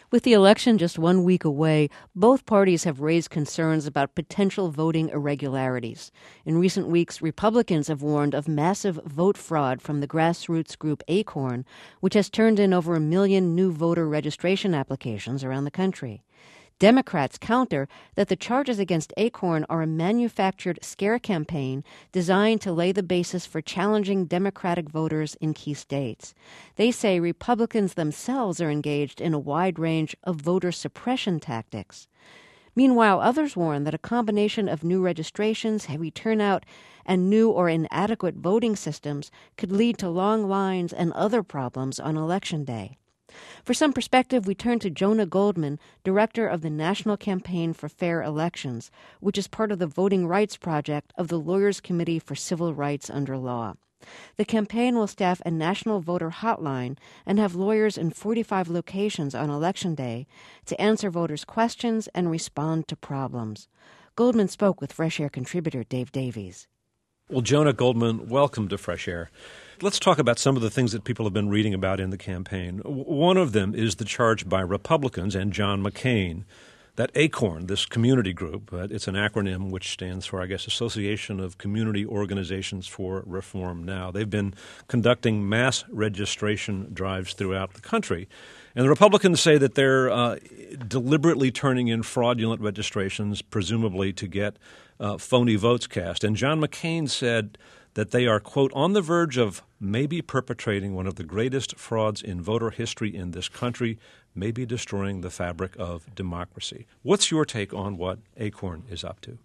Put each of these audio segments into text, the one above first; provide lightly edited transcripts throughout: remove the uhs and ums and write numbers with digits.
With the election just 1 week away, both parties have raised concerns about potential voting irregularities. In recent weeks, Republicans have warned of massive vote fraud from the grassroots group Acorn, which has turned in over 1 million new voter registration applications around the country. Democrats counter that the charges against Acorn are a manufactured scare campaign designed to lay the basis for challenging Democratic voters in key states. They say Republicans themselves are engaged in a wide range of voter suppression tactics. Meanwhile, others warn that a combination of new registrations, heavy turnout, and new or inadequate voting systems could lead to long lines and other problems on Election Day. For some perspective, we turn to Jonah Goldman, director of the National Campaign for Fair Elections, which is part of the Voting Rights Project of the Lawyers Committee for Civil Rights Under Law. The campaign will staff a national voter hotline and have lawyers in 45 locations on Election Day to answer voters' questions and respond to problems. Goldman spoke with Fresh Air contributor Dave Davies. Well, Jonah Goldman, welcome to Fresh Air. Let's talk about some of the things that people have been reading about in the campaign. One of them is the charge by Republicans and John McCain that ACORN, this community group, it's an acronym which stands for, I guess, Association of Community Organizations for Reform Now. They've been conducting mass registration drives throughout the country. And the Republicans say that they're deliberately turning in fraudulent registrations, presumably to get phony votes cast. And John McCain said that they are, quote, on the verge of maybe perpetrating one of the greatest frauds in voter history in this country, maybe destroying the fabric of democracy. What's your take on what ACORN is up to?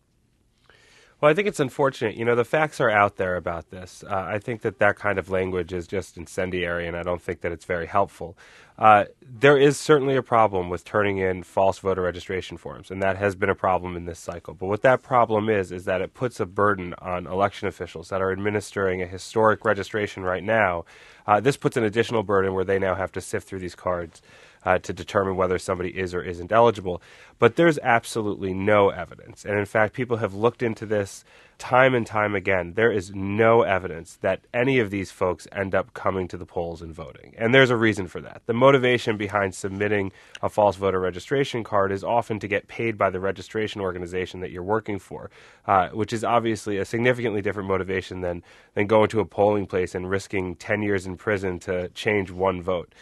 Well, I think it's unfortunate. You know, the facts are out there about this. I think that kind of language is just incendiary, and I don't think that it's very helpful. There is certainly a problem with turning in false voter registration forms, and that has been a problem in this cycle. But what that problem is that it puts a burden on election officials that are administering a historic registration right now. This puts an additional burden where they now have to sift through these cards to determine whether somebody is or isn't eligible. But there's absolutely no evidence. And in fact, people have looked into this time and time again. There is no evidence that any of these folks end up coming to the polls and voting. And there's a reason for that. The motivation behind submitting a false voter registration card is often to get paid by the registration organization that you're working for, which is obviously a significantly different motivation than going to a polling place and risking 10 years in prison to change one vote.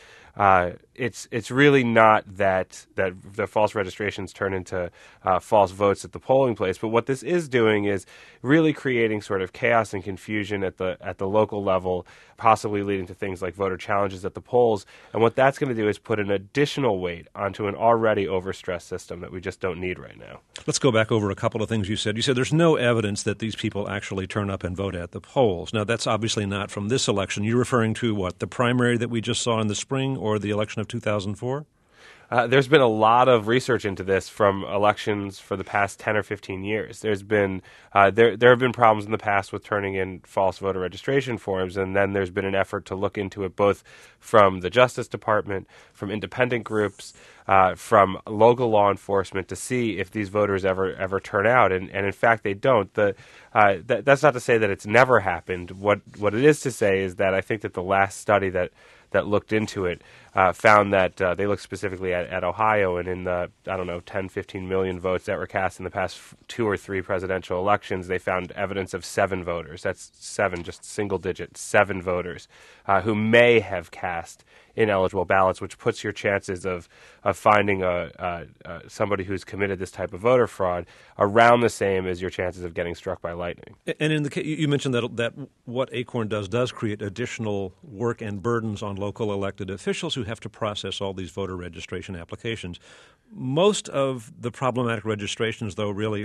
It's really not that the false registrations turn into false votes at the polling place, but what this is doing is really creating sort of chaos and confusion at the local level, possibly leading to things like voter challenges at the polls. And what that's going to do is put an additional weight onto an already overstressed system that we just don't need right now. Let's go back over a couple of things you said. You said there's no evidence that these people actually turn up and vote at the polls. Now, that's obviously not from this election. You're referring to what, the primary that we just saw in the spring or the election of 2004? There's been a lot of research into this from elections for the past 10 or 15 years. There's been there have been problems in the past with turning in false voter registration forms, and then there's been an effort to look into it both from the Justice Department, from independent groups, from local law enforcement to see if these voters ever turn out, and in fact they don't. That's not to say that it's never happened. What it is to say is that I think that the last study that looked into it found that they looked specifically at Ohio, and in the, 10, 15 million votes that were cast in the past 2 or 3 presidential elections, they found evidence of 7 voters. That's 7, just single digit, 7 voters who may have cast ineligible ballots, which puts your chances of finding somebody who's committed this type of voter fraud around the same as your chances of getting struck by lightning. And in the case, you mentioned that what ACORN does create additional work and burdens on local elected officials who have to process all these voter registration applications. Most of the problematic registrations, though, really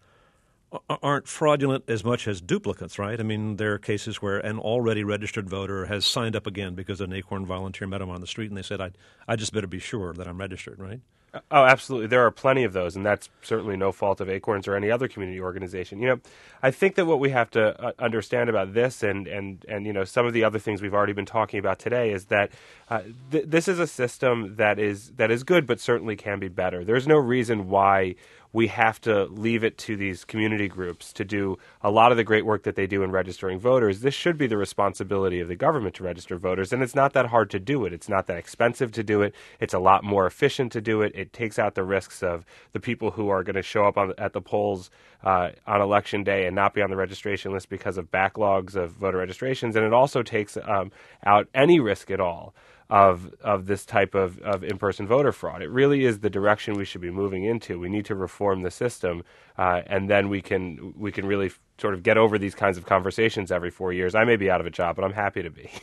aren't fraudulent as much as duplicates, right? I mean, there are cases where an already registered voter has signed up again because an ACORN volunteer met him on the street and they said, I just better be sure that I'm registered, right? Oh, absolutely. There are plenty of those, and that's certainly no fault of ACORN's or any other community organization. You know, I think that what we have to understand about this and you know, some of the other things we've already been talking about today is that this is a system that is good, but certainly can be better. There's no reason why we have to leave it to these community groups to do a lot of the great work that they do in registering voters. This should be the responsibility of the government to register voters, and it's not that hard to do it. It's not that expensive to do it. It's a lot more efficient to do it. It takes out the risks of the people who are going to show up at the polls on Election Day and not be on the registration list because of backlogs of voter registrations, and it also takes out any risk at all of this type of in-person voter fraud. It really is the direction we should be moving into. We need to reform the system, and then we can really sort of get over these kinds of conversations every 4 years. I may be out of a job, but I'm happy to be.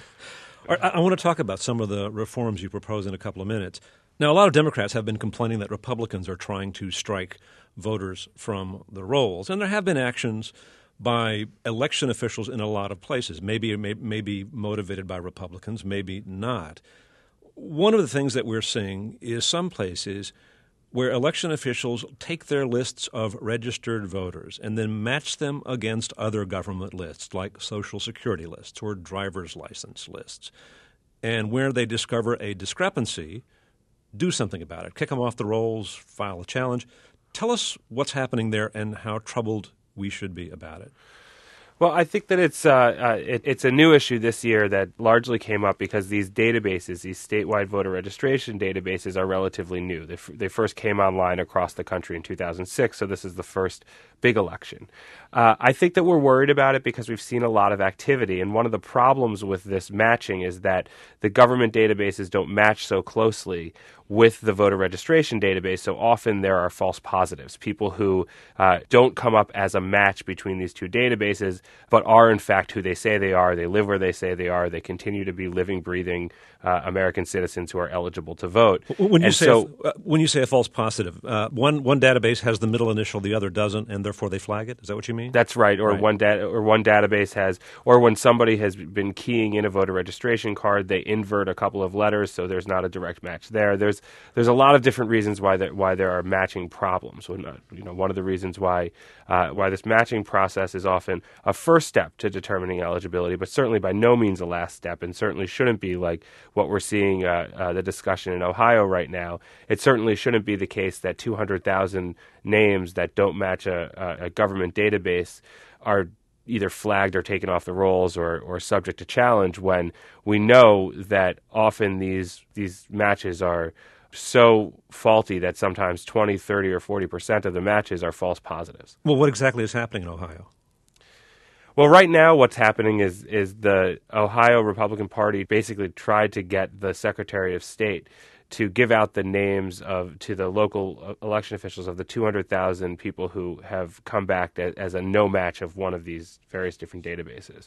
I want to talk about some of the reforms you propose in a couple of minutes. Now, a lot of Democrats have been complaining that Republicans are trying to strike voters from the rolls, and there have been actions by election officials in a lot of places, maybe motivated by Republicans, maybe not. One of the things that we're seeing is some places where election officials take their lists of registered voters and then match them against other government lists like Social Security lists or driver's license lists. And where they discover a discrepancy, do something about it. Kick them off the rolls, file a challenge. Tell us what's happening there and how troubled we should be about it. Well, I think that it's a new issue this year that largely came up because these databases, these statewide voter registration databases, are relatively new. They first came online across the country in 2006, so this is the first big election. I think that we're worried about it because we've seen a lot of activity, and one of the problems with this matching is that the government databases don't match so closely with the voter registration database, so often there are false positives, people who don't come up as a match between these two databases, but are in fact who they say they are, they live where they say they are, they continue to be living, breathing American citizens who are eligible to vote. When you say a false positive, one database has the middle initial, the other doesn't, and therefore they flag it? Is that what you mean? That's right. Or right. one database has, or when somebody has been keying in a voter registration card, they invert a couple of letters, so there's not a direct match there. There's a lot of different reasons why there are matching problems. One of the reasons why this matching process is often a first step to determining eligibility, but certainly by no means a last step, and certainly shouldn't be like what we're seeing the discussion in Ohio right now. It certainly shouldn't be the case that 200,000 names that don't match a government database are either flagged or taken off the rolls or subject to challenge, when we know that often these matches are so faulty that sometimes 20, 30, or 40% of the matches are false positives. Well, what exactly is happening in Ohio? Well, right now what's happening is the Ohio Republican Party basically tried to get the Secretary of State to give out the names to the local election officials of the 200,000 people who have come back as a no match of one of these various different databases.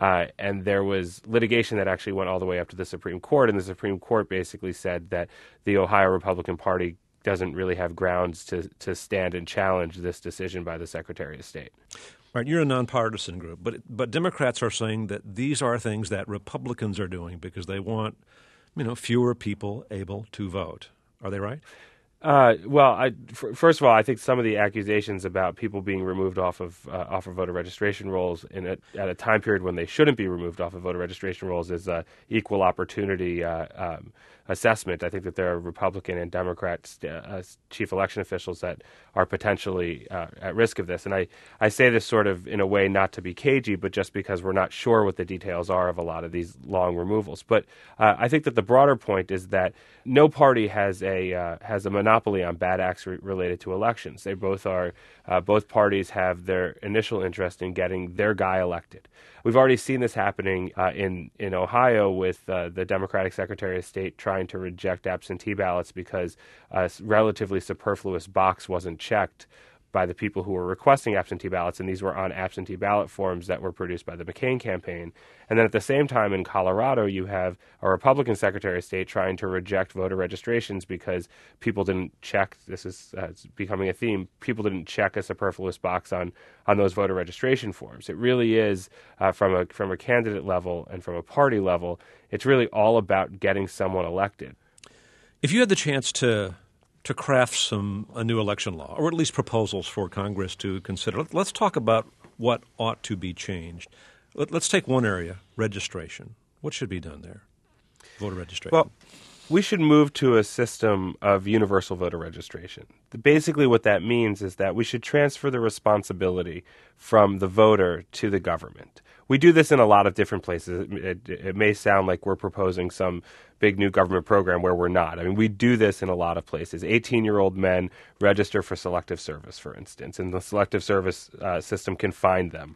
And there was litigation that actually went all the way up to the Supreme Court, and the Supreme Court basically said that the Ohio Republican Party doesn't really have grounds to stand and challenge this decision by the Secretary of State. Right, you're a nonpartisan group, but Democrats are saying that these are things that Republicans are doing because they want, fewer people able to vote. Are they right? First of all, I think some of the accusations about people being removed off of voter registration rolls at a time period when they shouldn't be removed off of voter registration rolls is equal opportunity assessment. I think that there are Republican and Democrat chief election officials that are potentially at risk of this. And I say this sort of in a way not to be cagey, but just because we're not sure what the details are of a lot of these long removals. But I think that the broader point is that no party has a monopoly on bad acts related to elections. They both parties have their initial interest in getting their guy elected. We've already seen this happening in Ohio with the Democratic Secretary of State trying to reject absentee ballots because a relatively superfluous box wasn't checked by the people who were requesting absentee ballots, and these were on absentee ballot forms that were produced by the McCain campaign. And then at the same time in Colorado, you have a Republican Secretary of State trying to reject voter registrations because people didn't check, this is becoming a theme, people didn't check a superfluous box on those voter registration forms. It really is, from a candidate level and from a party level, it's really all about getting someone elected. If you had the chance to craft a new election law, or at least proposals for Congress to consider, let's talk about what ought to be changed. Let's take one area, registration. What should be done there? Voter registration. Well, We should move to a system of universal voter registration. Basically, what that means is that we should transfer the responsibility from the voter to the government. We do this in a lot of different places. It may sound like we're proposing some big new government program where we're not. I mean, we do this in a lot of places. 18-year-old men register for selective service, for instance, and the selective service system can find them.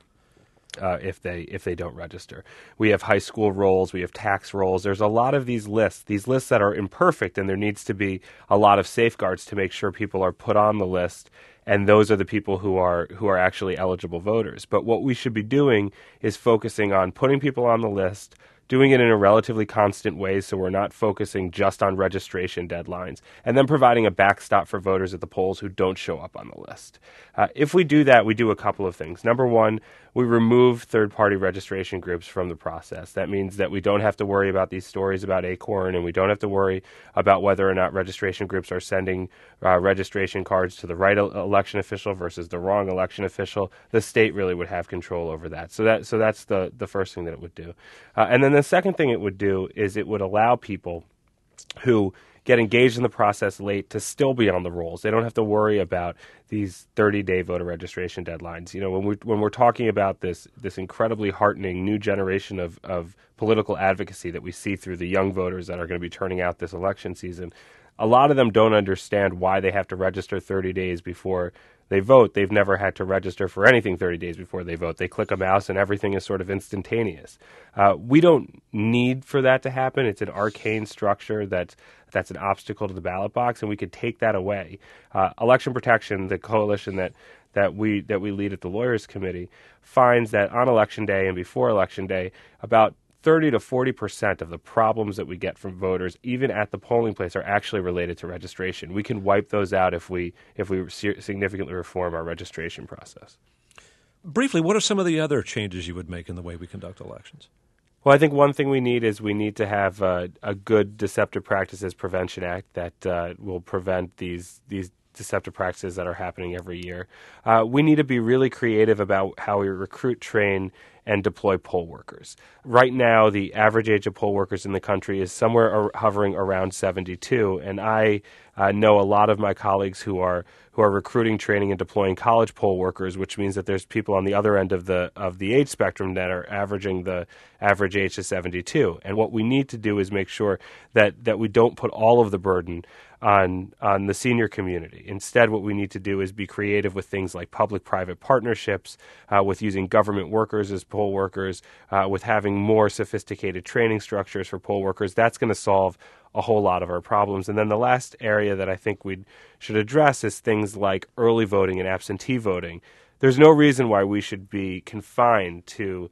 If they don't register. We have high school rolls, we have tax rolls. There's a lot of these lists that are imperfect, and there needs to be a lot of safeguards to make sure people are put on the list, and those are the people who are actually eligible voters. But what we should be doing is focusing on putting people on the list, doing it in a relatively constant way so we're not focusing just on registration deadlines, and then providing a backstop for voters at the polls who don't show up on the list. If we do that, we do a couple of things. Number one, we remove third-party registration groups from the process. That means that we don't have to worry about these stories about Acorn, and we don't have to worry about whether or not registration groups are sending registration cards to the right election official versus the wrong election official. The state really would have control over that. So that's the first thing that it would do. And then the second thing it would do is it would allow people who get engaged in the process late to still be on the rolls. They don't have to worry about these 30-day voter registration deadlines. You know, when we're talking about this incredibly heartening new generation of political advocacy that we see through the young voters that are going to be turning out this election season, a lot of them don't understand why they have to register 30 days before they vote. They've never had to register for anything 30 days before they vote. They click a mouse and everything is sort of instantaneous. We don't need for that to happen. It's an arcane structure that's an obstacle to the ballot box, and we could take that away. Election Protection, the coalition that we lead at the Lawyers Committee, finds that on Election Day and before Election Day, about 30 to 40% of the problems that we get from voters, even at the polling place, are actually related to registration. We can wipe those out if we significantly reform our registration process. Briefly, what are some of the other changes you would make in the way we conduct elections? Well, I think one thing we need to have a good Deceptive Practices Prevention Act that will prevent these deceptive practices that are happening every year. We need to be really creative about how we recruit, train, and deploy poll workers. Right now, the average age of poll workers in the country is somewhere hovering around 72, and I know a lot of my colleagues who are recruiting, training, and deploying college poll workers, which means that there's people on the other end of the age spectrum that are averaging the average age to 72. And what we need to do is make sure that we don't put all of the burden on the senior community. Instead, what we need to do is be creative with things like public-private partnerships, with using government workers as poll workers, with having more sophisticated training structures for poll workers. That's going to solve a whole lot of our problems. And then the last area that I think we should address is things like early voting and absentee voting. There's no reason why we should be confined to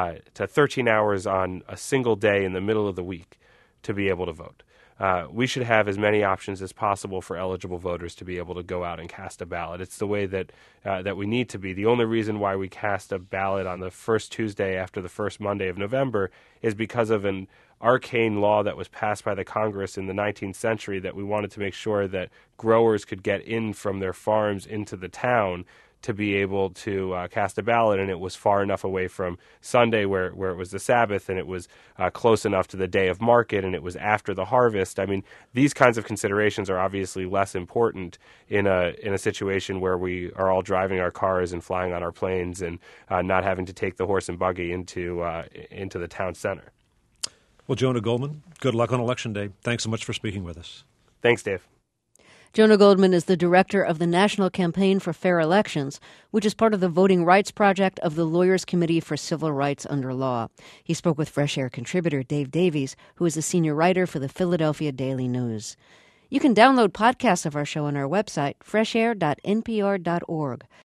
13 hours on a single day in the middle of the week to be able to vote. We should have as many options as possible for eligible voters to be able to go out and cast a ballot. It's the way that we need to be. The only reason why we cast a ballot on the first Tuesday after the first Monday of November is because of an arcane law that was passed by the Congress in the 19th century that we wanted to make sure that growers could get in from their farms into the town to be able to cast a ballot, and it was far enough away from Sunday where it was the Sabbath, and it was close enough to the day of market, and it was after the harvest. I mean, these kinds of considerations are obviously less important in a situation where we are all driving our cars and flying on our planes and not having to take the horse and buggy into the town center. Well, Jonah Goldman, good luck on Election Day. Thanks so much for speaking with us. Thanks, Dave. Jonah Goldman is the director of the National Campaign for Fair Elections, which is part of the Voting Rights Project of the Lawyers Committee for Civil Rights Under Law. He spoke with Fresh Air contributor Dave Davies, who is a senior writer for the Philadelphia Daily News. You can download podcasts of our show on our website, freshair.npr.org.